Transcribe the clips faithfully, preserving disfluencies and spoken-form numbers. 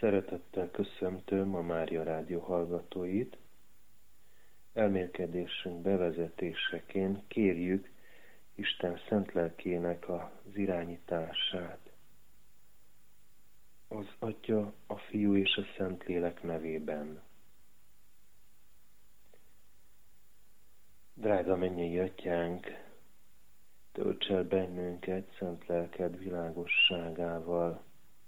Szeretettel köszöntöm a Mária Rádió hallgatóit. Elmélkedésünk bevezetéseként kérjük Isten szent lelkének az irányítását. Az Atya, a Fiú és a Szentlélek nevében. Drága mennyei Atyánk, tölts el bennünket szent lelked világosságával,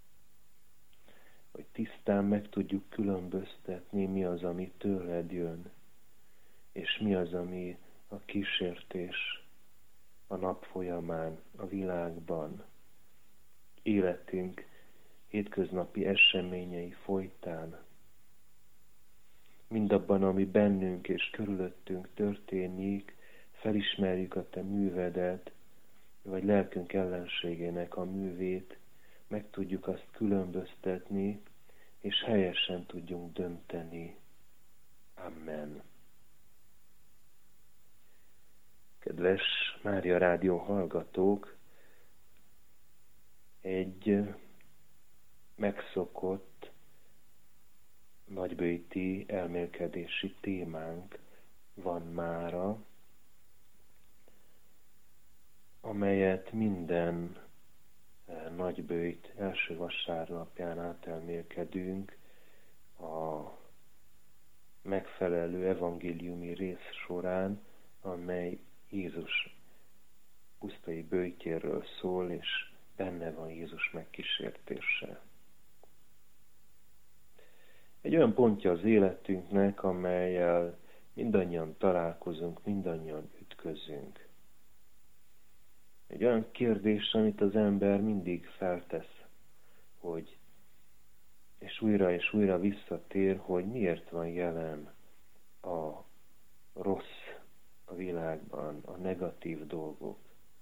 hogy tisztán meg tudjuk különböztetni, mi az, ami tőled jön, és mi az, ami a kísértés a nap folyamán, a világban, életünk hétköznapi eseményei folytán, mindabban, ami bennünk és körülöttünk történik, felismerjük a te művedet, vagy lelkünk ellenségének a művét, meg tudjuk azt különböztetni, és helyesen tudjunk dönteni. Amen. Kedves Mária Rádió hallgatók, egy megszokott nagybőjti elmélkedési témánk van mára, amelyet minden nagybőjt első vasárnapján átelmélkedünk a megfelelő evangéliumi rész során, amely Jézus pusztai bőjtjéről szól, és benne van Jézus megkísértése. Egy olyan pontja az életünknek, amellyel mindannyian találkozunk, mindannyian ütközünk. Egy olyan kérdés, amit az ember mindig feltesz, hogy és újra és újra visszatér, hogy miért van jelen a rossz a világban, a negatív dolgok.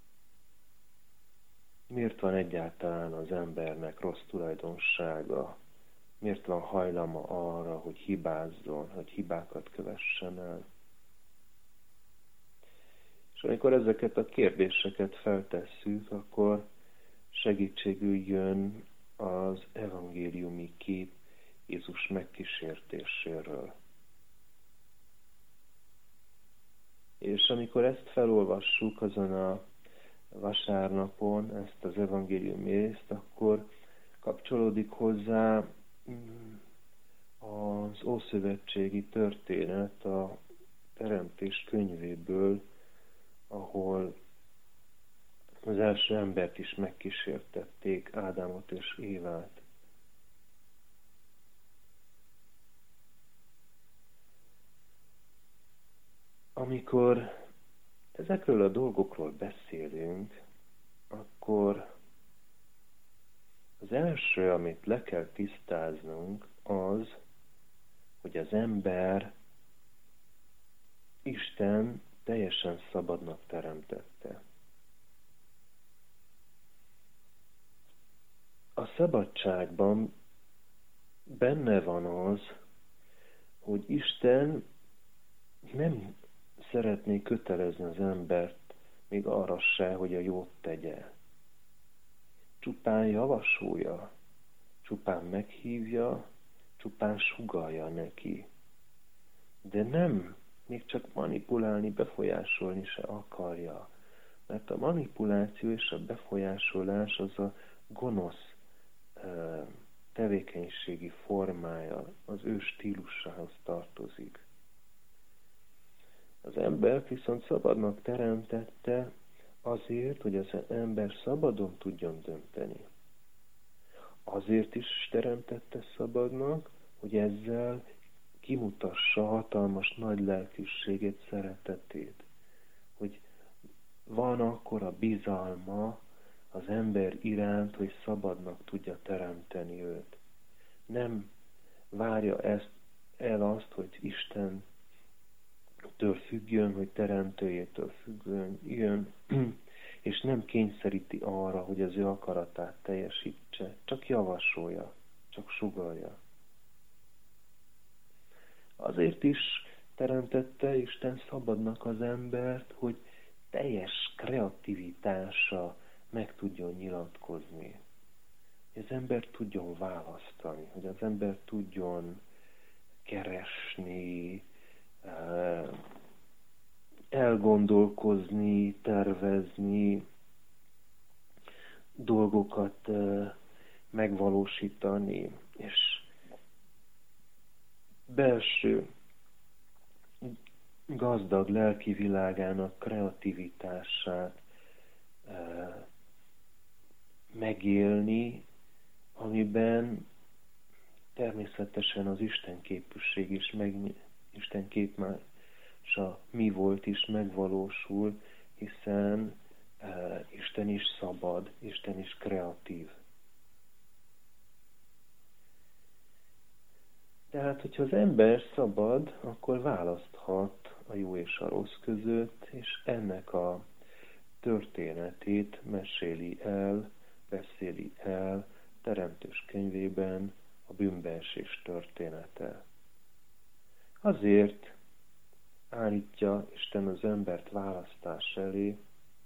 Miért van egyáltalán az embernek rossz tulajdonsága? Miért van hajlama arra, hogy hibázzon, hogy hibákat kövessen el? És amikor ezeket a kérdéseket feltesszük, akkor segítségül jön az evangéliumi kép Jézus megkísértéséről. És amikor ezt felolvassuk azon a vasárnapon, ezt az evangéliumi részt, akkor kapcsolódik hozzá az ószövetségi történet a Teremtés könyvéből, ahol az első embert is megkísértették, Ádámot és Évát. Amikor ezekről a dolgokról beszélünk, akkor az első, amit le kell tisztáznunk, az, hogy az ember Isten teljesen szabadnak teremtette. A szabadságban benne van az, hogy Isten nem szeretné kötelezni az embert még arra se, hogy a jót tegye. Csupán javasolja, csupán meghívja, csupán sugallja neki. De nem, még csak manipulálni, befolyásolni se akarja. Mert a manipuláció és a befolyásolás az a gonosz tevékenységi formája, az ő stílusához tartozik. Az embert viszont szabadnak teremtette azért, hogy az ember szabadon tudjon dönteni. Azért is teremtette szabadnak, hogy ezzel kimutassa hatalmas nagy lelkűségét, szeretetét. Hogy van akkora bizalma az ember iránt, hogy szabadnak tudja teremteni őt. Nem várja ezt, el azt, hogy Isten től függjön, hogy teremtőjétől függően jön, és nem kényszeríti arra, hogy az ő akaratát teljesítse, csak javasolja, csak sugallja. Azért is teremtette Isten szabadnak az embert, hogy teljes kreativitása meg tudjon nyilatkozni. hogy az ember tudjon választani, hogy az ember tudjon keresni, elgondolkozni, tervezni, dolgokat megvalósítani, és belső gazdag lelki világának kreativitását megélni, amiben természetesen az Isten képűség is, meg Isten képmása mi volt is megvalósul, hiszen uh, Isten is szabad, Isten is kreatív. Tehát, hogyha az ember szabad, akkor választhat a jó és a rossz között, és ennek a történetét meséli el, beszéli el Teremtős könyvében a bűnbeesés története. Azért állítja Isten az embert választás elé,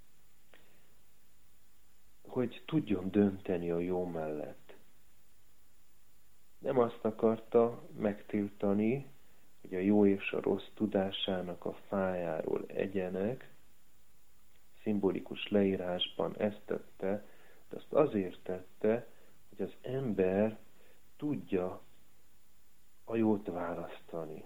hogy tudjon dönteni a jó mellett. Nem azt akarta megtiltani, hogy a jó és a rossz tudásának a fájáról egyenek, szimbolikus leírásban ezt tette, de azt azért tette, hogy az ember tudja a jót választani.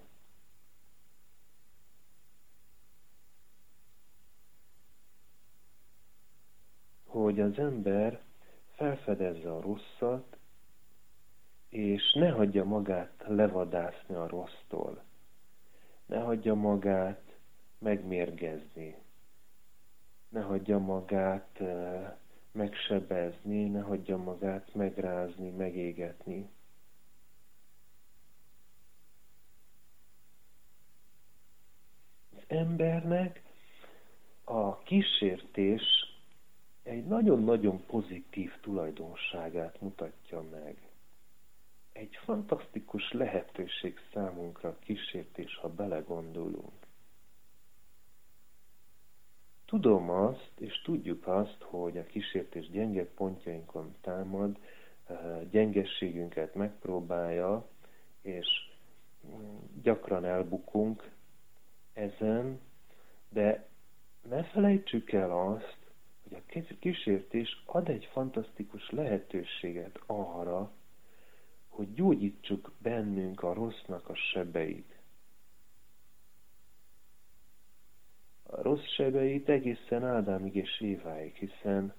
Hogy az ember felfedezze a rosszat, és ne hagyja magát levadászni a rossztól. Ne hagyja magát megmérgezni. Ne hagyja magát uh, megsebezni, ne hagyja magát megrázni, megégetni. Az embernek a kísértés egy nagyon-nagyon pozitív tulajdonságát mutatja meg. Egy fantasztikus lehetőség számunkra a kísértés, ha belegondolunk. Tudom azt, és tudjuk azt, hogy a kísértés gyenge pontjainkon támad, gyengességünket megpróbálja, és gyakran elbukunk ezen, de ne felejtsük el azt, hogy a kísértés ad egy fantasztikus lehetőséget arra, hogy gyógyítsuk bennünk a rossznak a sebeit. A rossz sebeit egészen Ádámig és Éváig, hiszen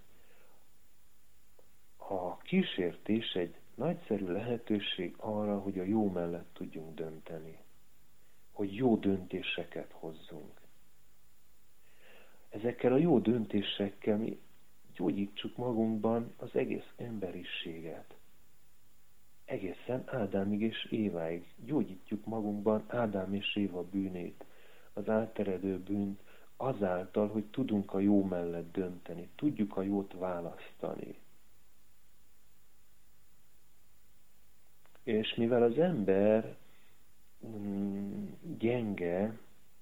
a kísértés egy nagyszerű lehetőség arra, hogy a jó mellett tudjunk dönteni. Hogy jó döntéseket hozzunk. Ezekkel a jó döntésekkel mi gyógyítsuk magunkban az egész emberiséget. Egészen Ádámig és Éváig gyógyítjuk magunkban Ádám és Éva bűnét, az átteredő bűnt azáltal, hogy tudunk a jó mellett dönteni, tudjuk a jót választani. És mivel az ember mm, gyenge,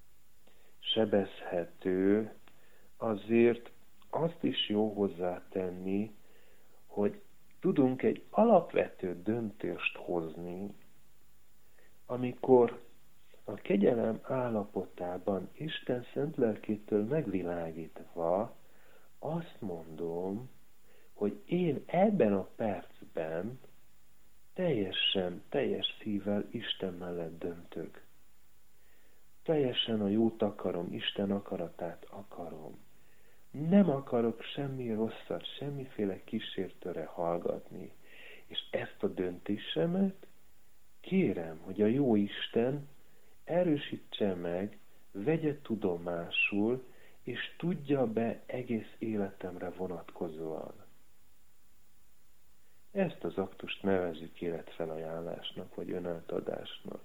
sebezhető, azért azt is jó hozzátenni, hogy tudunk egy alapvető döntést hozni, amikor a kegyelem állapotában Isten szent lelkétől megvilágítva azt mondom, hogy én ebben a percben teljesen, teljes szívvel Isten mellett döntök. Teljesen a jót akarom, Isten akaratát akarom. Nem akarok semmi rosszat, semmiféle kísértőre hallgatni. És ezt a döntésemet kérem, hogy a jó Isten erősítse meg, vegye tudomásul, és tudja be egész életemre vonatkozóan. Ezt az aktust nevezzük életfelajánlásnak, vagy önátadásnak.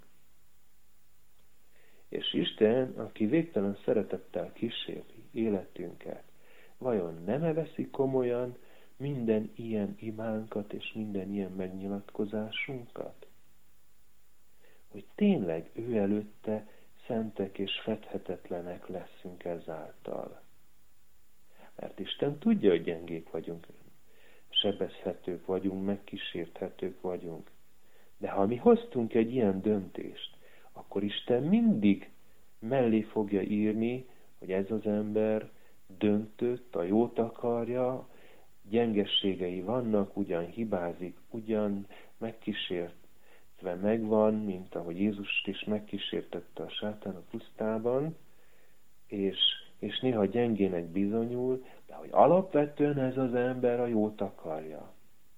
És Isten, aki végtelen szeretettel kíséri életünket, vajon nem veszi komolyan minden ilyen imánkat és minden ilyen megnyilatkozásunkat? Hogy tényleg ő előtte szentek és fedhetetlenek leszünk ezáltal. Mert Isten tudja, hogy gyengék vagyunk. sebezhetők vagyunk, megkísérthetők vagyunk. De ha mi hoztunk egy ilyen döntést, akkor Isten mindig mellé fogja írni, hogy ez az ember döntött, a jót akarja, gyengességei vannak, ugyan hibázik, ugyan megkísértve megvan, mint ahogy Jézust is megkísértette a sátán a pusztában, és, és néha gyengének bizonyul, de hogy alapvetően ez az ember a jót akarja.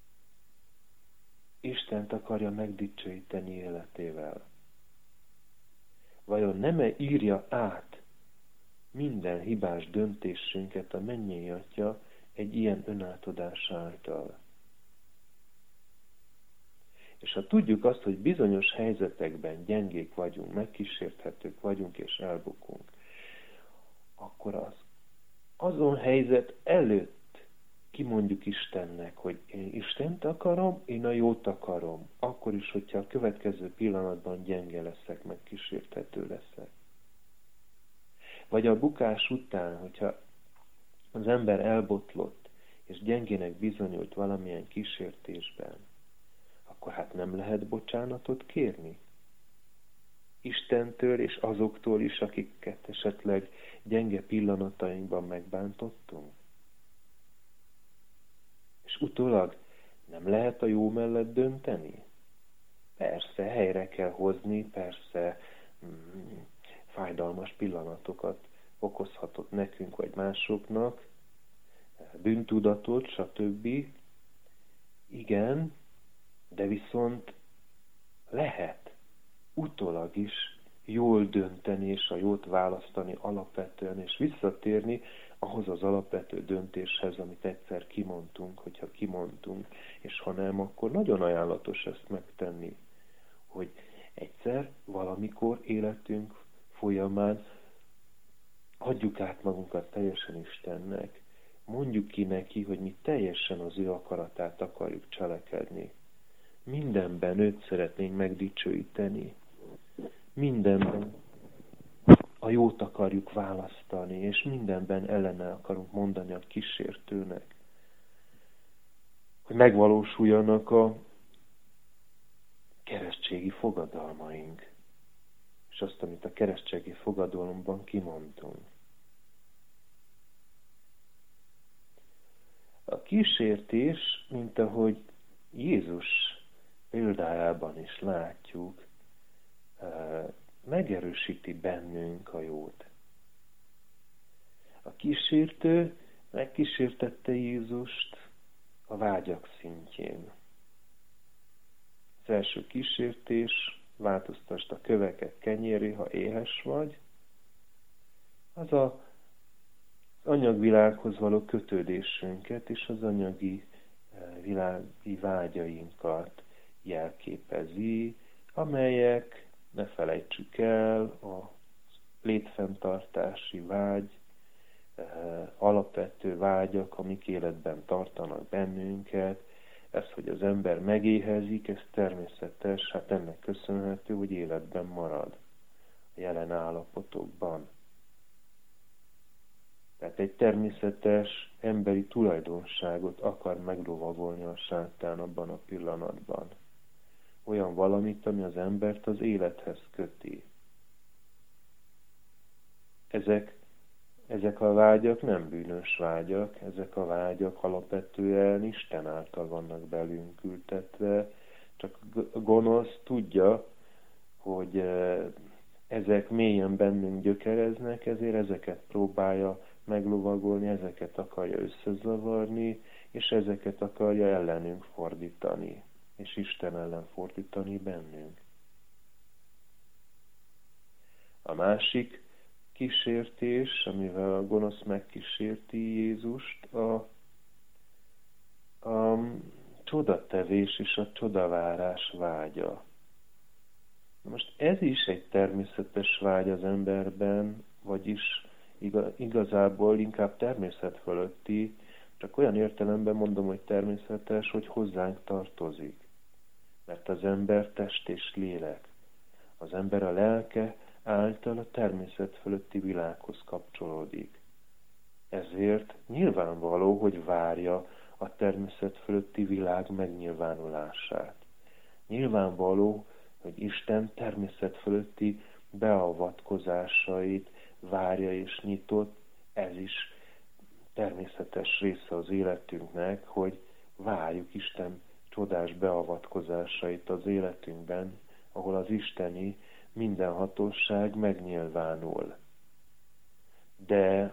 Istent akarja megdicsőíteni életével. Vajon nem-e írja át minden hibás döntésünket a mennyei Atya egy ilyen önátadás által? És ha tudjuk azt, hogy bizonyos helyzetekben gyengék vagyunk, megkísérthetők vagyunk és elbukunk, akkor az azon helyzet előtt kimondjuk Istennek, hogy én Istent akarom, én a jót akarom. Akkor is, hogyha a következő pillanatban gyenge leszek, megkísérthető leszek. Vagy a bukás után, hogyha az ember elbotlott, és gyengének bizonyult valamilyen kísértésben, akkor hát nem lehet bocsánatot kérni? Istentől és azoktól is, akiket esetleg gyenge pillanatainkban megbántottunk? És utólag nem lehet a jó mellett dönteni? Persze, helyre kell hozni, persze mm, fájdalmas pillanatokat okozhatott nekünk vagy másoknak, bűntudatot, stb. Igen, de viszont lehet utólag is jól dönteni és a jót választani alapvetően, és visszatérni ahhoz az alapvető döntéshez, amit egyszer kimondtunk, hogyha kimondtunk, és ha nem, akkor nagyon ajánlatos ezt megtenni, hogy egyszer, valamikor életünk folyamán adjuk át magunkat teljesen Istennek, mondjuk ki neki, hogy mi teljesen az ő akaratát akarjuk cselekedni. Mindenben őt szeretnénk megdicsőíteni. Mindenben a jót akarjuk választani, és mindenben ellene akarunk mondani a kísértőnek. Hogy megvalósuljanak a keresztségi fogadalmaink, és azt, amit a keresztségi fogadalomban kimondtunk. A kísértés, mint ahogy Jézus példájában is látjuk, megerősíti bennünk a jót. A kísértő megkísértette Jézust a vágyak szintjén. Az első kísértés, változtasd a köveket kenyérré, ha éhes vagy, az a az anyagvilághoz való kötődésünket és az anyagi világi vágyainkat jelképezi, amelyek, ne felejtsük el, a létfenntartási vágy, alapvető vágyak, amik életben tartanak bennünket. Ez, hogy az ember megéhezik, ez természetes, hát ennek köszönhető, hogy életben marad a jelen állapotokban. Tehát egy természetes emberi tulajdonságot akar meglovagolni a sátán abban a pillanatban. Olyan valamit, ami az embert az élethez köti. Ezek, ezek a vágyak nem bűnös vágyak, ezek a vágyak alapvetően Isten által vannak belünk ültetve, csak a gonosz tudja, hogy ezek mélyen bennünk gyökereznek, ezért ezeket próbálja meglovagolni, ezeket akarja összezavarni, és ezeket akarja ellenünk fordítani, és Isten ellen fordítani bennünk. A másik kísértés, amivel a gonosz megkísérti Jézust, a, a csodatevés és a csodavárás vágya. Most ez is egy természetes vágy az emberben, vagyis igazából inkább természet fölötti, csak olyan értelemben mondom, hogy természetes, hogy hozzánk tartozik. Mert az ember test és lélek. Az ember a lelke által a természet fölötti világhoz kapcsolódik. Ezért nyilvánvaló, hogy várja a természet fölötti világ megnyilvánulását. Nyilvánvaló, hogy Isten természet fölötti beavatkozásait várja és nyitott, ez is természetes része az életünknek, hogy várjuk Isten csodás beavatkozásait az életünkben, ahol az isteni mindenhatóság megnyilvánul. De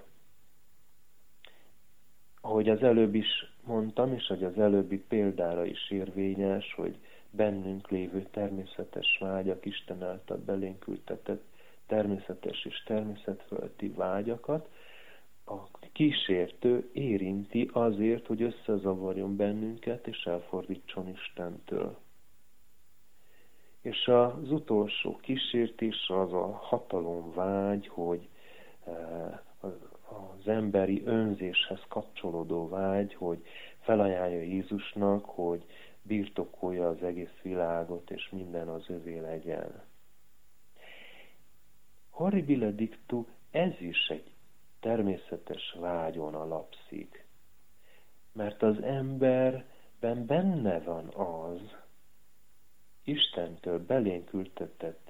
ahogy az előbb is mondtam, és hogy az előbbi példára is érvényes, hogy bennünk lévő természetes vágyak, Isten által belénk ültetett természetes és természetfölötti vágyakat, a kísértő érinti azért, hogy összezavarjon bennünket, és elfordítson Istentől. És az utolsó kísértés az a hatalomvágy, hogy az emberi önzéshez kapcsolódó vágy, hogy felajánlja Jézusnak, hogy birtokolja az egész világot, és minden az övé legyen. Horribile dictu, ez is egy természetes vágyon alapszik. Mert az emberben benne van az, Istentől belénk ültetett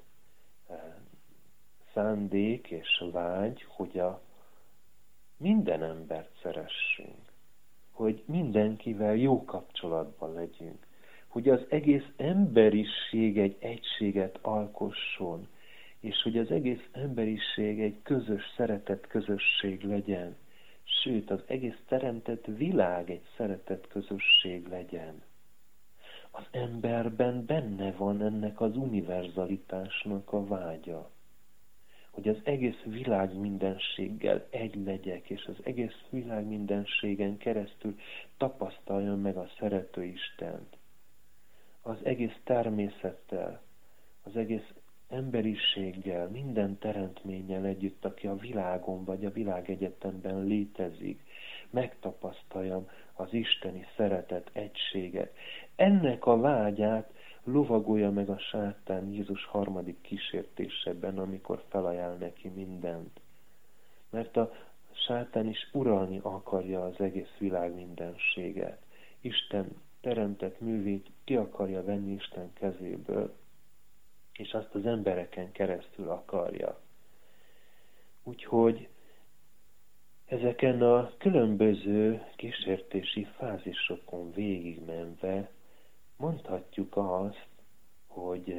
szándék és vágy, hogy a minden embert szeressünk, hogy mindenkivel jó kapcsolatban legyünk, hogy az egész emberiség egy egységet alkosson, és hogy az egész emberiség egy közös szeretett közösség legyen, sőt, az egész teremtett világ egy szeretett közösség legyen. Az emberben benne van ennek az univerzalitásnak a vágya, hogy az egész világ mindenséggel egy legyek, és az egész világ mindenségen keresztül tapasztaljam meg a szerető Istent. Az egész természettel, az egész emberiséggel, minden teremtménnyel együtt, aki a világon vagy a világegyetemben létezik, megtapasztaljam az isteni szeretet egységet. Ennek a vágyát lovagolja meg a sátán Jézus harmadik kísértésében, amikor felajánl neki mindent. Mert a sátán is uralni akarja az egész világ mindenséget. Isten teremtett művét ki akarja venni Isten kezéből, és azt az embereken keresztül akarja. Úgyhogy ezeken a különböző kísértési fázisokon végigmenve mondhatjuk azt, hogy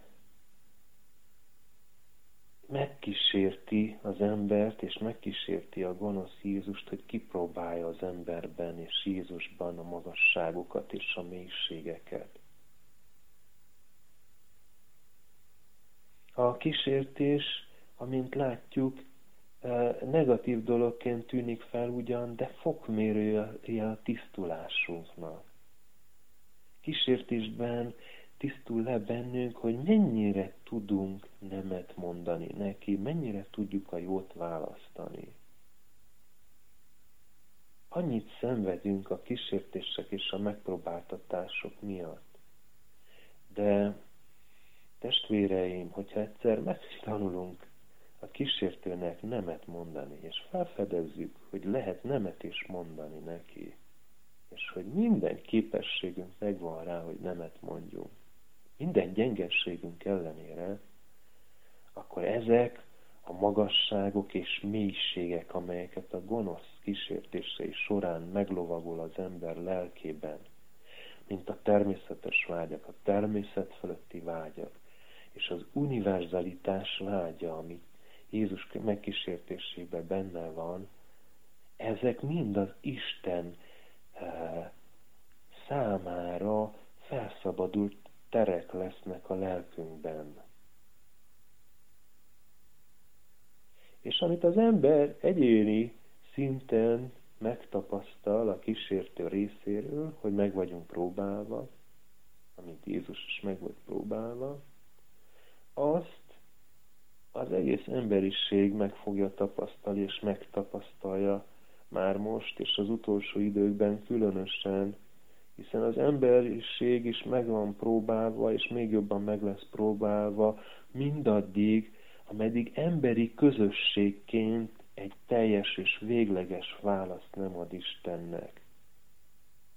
megkísérti az embert, és megkísérti a gonosz Jézust, hogy kipróbálja az emberben és Jézusban a magasságokat és a mélységeket. A kísértés, amint látjuk, negatív dologként tűnik fel ugyan, de fokmérője a tisztulásunknak. Kísértésben tisztul le bennünk, hogy mennyire tudunk nemet mondani neki, mennyire tudjuk a jót választani. Annyit szenvedünk a kísértések és a megpróbáltatások miatt. De testvéreim, hogyha egyszer megtanulunk a kísértőnek nemet mondani, és felfedezzük, hogy lehet nemet is mondani neki, és hogy minden képességünk megvan rá, hogy nemet mondjunk, minden gyengességünk ellenére, akkor ezek a magasságok és mélységek, amelyeket a gonosz kísértései során meglovagol az ember lelkében, mint a természetes vágyak, a természet fölötti vágyak, és az univerzalitás vágya, ami Jézus megkísértésében benne van, ezek mind az Isten e, számára felszabadult terek lesznek a lelkünkben. És amit az ember egyéni szinten megtapasztal a kísértő részéről, hogy meg vagyunk próbálva, amit Jézus is meg volt próbálva, azt az egész emberiség meg fogja tapasztalni, és megtapasztalja már most, és az utolsó időkben különösen, hiszen az emberiség is meg van próbálva, és még jobban meg lesz próbálva mindaddig, ameddig emberi közösségként egy teljes és végleges választ nem ad Istennek.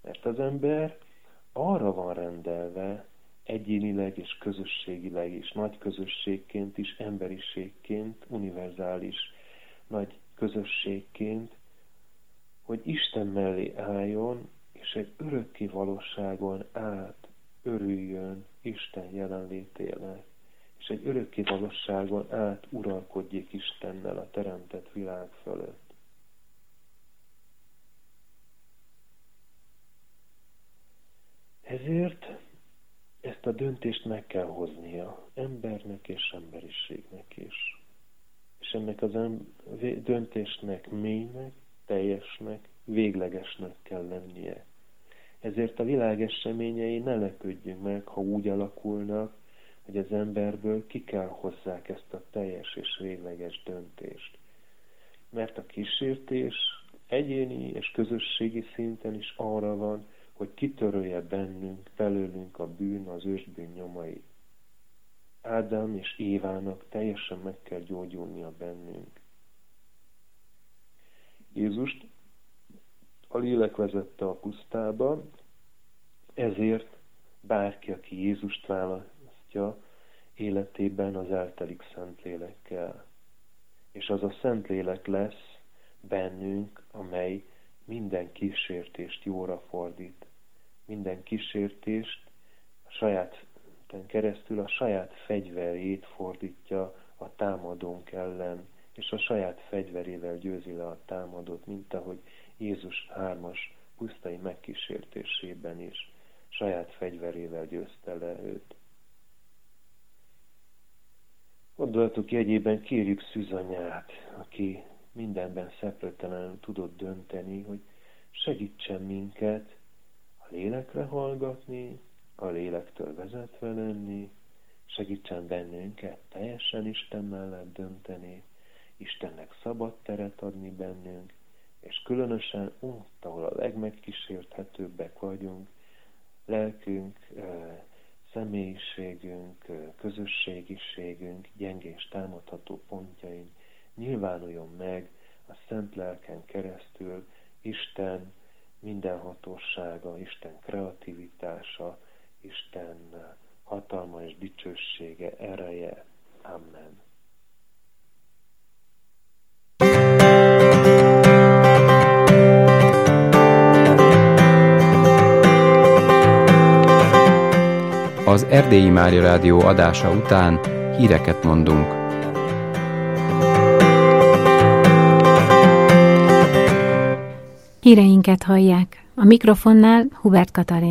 Mert az ember arra van rendelve, egyénileg és közösségileg is, nagy közösségként is, emberiségként, univerzális nagy közösségként, hogy Isten mellé álljon, és egy örökké valóságon át örüljön Isten jelenlétének, és egy örökké valóságon át uralkodjék Istennel a teremtett világ fölött. Ezért ezt a döntést meg kell hoznia embernek és emberiségnek is. És ennek az döntésnek mélynek, teljesnek, véglegesnek kell lennie. Ezért a világ eseményei ne lepődjünk meg, ha úgy alakulnak, hogy az emberből ki kell hozzák ezt a teljes és végleges döntést. Mert a kísértés egyéni és közösségi szinten is arra van, hogy kitörölje bennünk, belőlünk a bűn, az ősbűn nyomait. Ádám és Évának teljesen meg kell gyógyulnia bennünk. Jézust a lélek vezette a pusztába, ezért bárki, aki Jézust választja, életében az eltelik Szentlélekkel. És az a Szentlélek lesz bennünk, amely minden kísértést jóra fordít. Minden kísértést a saját keresztül a saját fegyverét fordítja a támadónk ellen, és a saját fegyverével győzi le a támadót, mint ahogy Jézus hármas pusztai megkísértésében is saját fegyverével győzte le őt. Gondolatok jegyében kérjük Szűzanyát, aki mindenben szeplőtelenül tudott dönteni, hogy segítsen minket a lélekre hallgatni, a lélektől vezetve lenni, segítsen bennünket teljesen Isten mellett dönteni, Istennek szabad teret adni bennünk, és különösen ott, ahol a legmegkísérthetőbbek vagyunk, lelkünk, személyiségünk, közösségiségünk, gyenge és támadható pontjaink nyilvánuljon meg a Szent Lelken keresztül Isten mindenhatósága, Isten kreativitása, Isten hatalma és dicsősége, ereje. Amen. Az Erdélyi Mária Rádió adása után híreket mondunk. Híreinket hallják. A mikrofonnál Hubert Katalin.